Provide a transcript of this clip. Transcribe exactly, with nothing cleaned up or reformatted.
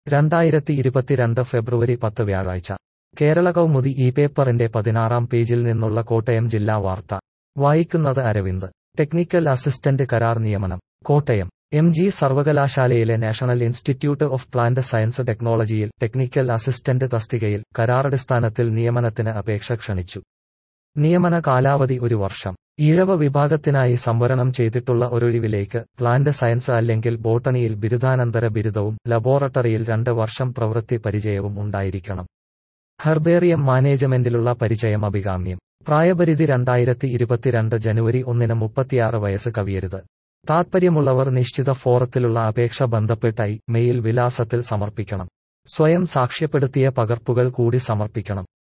രണ്ടായിരത്തി ഇരുപത്തിരണ്ട് ഫെബ്രുവരി പത്ത് വ്യാഴാഴ്ച കേരള കൗമുദി ഈ പേപ്പറിന്റെ പതിനാറാം പേജിൽ നിന്നുള്ള കോട്ടയം ജില്ലാ വാർത്ത വായിക്കുന്നത് അരവിന്ദ്. ടെക്നിക്കൽ അസിസ്റ്റന്റ് കരാർ നിയമനം. കോട്ടയം എം ജി സർവകലാശാലയിലെ National Institute of Plant Science ടെക്നോളജിയിൽ ടെക്നിക്കൽ അസിസ്റ്റന്റ് തസ്തികയിൽ കരാറടിസ്ഥാനത്തിൽ നിയമനത്തിന് അപേക്ഷ ക്ഷണിച്ചു. നിയമന കാലാവധി ഒരു വർഷം. ഈഴവ വിഭാഗത്തിനായി സംവരണം ചെയ്തിട്ടുള്ള ഒരൊഴിവിലേക്ക് പ്ലാന്റ് സയൻസ് അല്ലെങ്കിൽ ബോട്ടണിയിൽ ബിരുദാനന്തര ബിരുദവും ലബോറട്ടറിയിൽ രണ്ട് വർഷം പ്രവൃത്തി പരിചയവും ഉണ്ടായിരിക്കണം. ഹെർബേറിയം മാനേജ്മെന്റിലുള്ള പരിചയം അഭികാമ്യം. പ്രായപരിധി രണ്ടായിരത്തി ഇരുപത്തിരണ്ട് ജനുവരി ഒന്നിന് മുപ്പത്തിയാറ് വയസ്സ് കവിയരുത്. താത്പര്യമുള്ളവർ നിശ്ചിത ഫോറത്തിലുള്ള അപേക്ഷ ബന്ധപ്പെട്ടായി മെയിൽ വിലാസത്തിൽ സമർപ്പിക്കണം. സ്വയം സാക്ഷ്യപ്പെടുത്തിയ പകർപ്പുകൾ കൂടി സമർപ്പിക്കണം.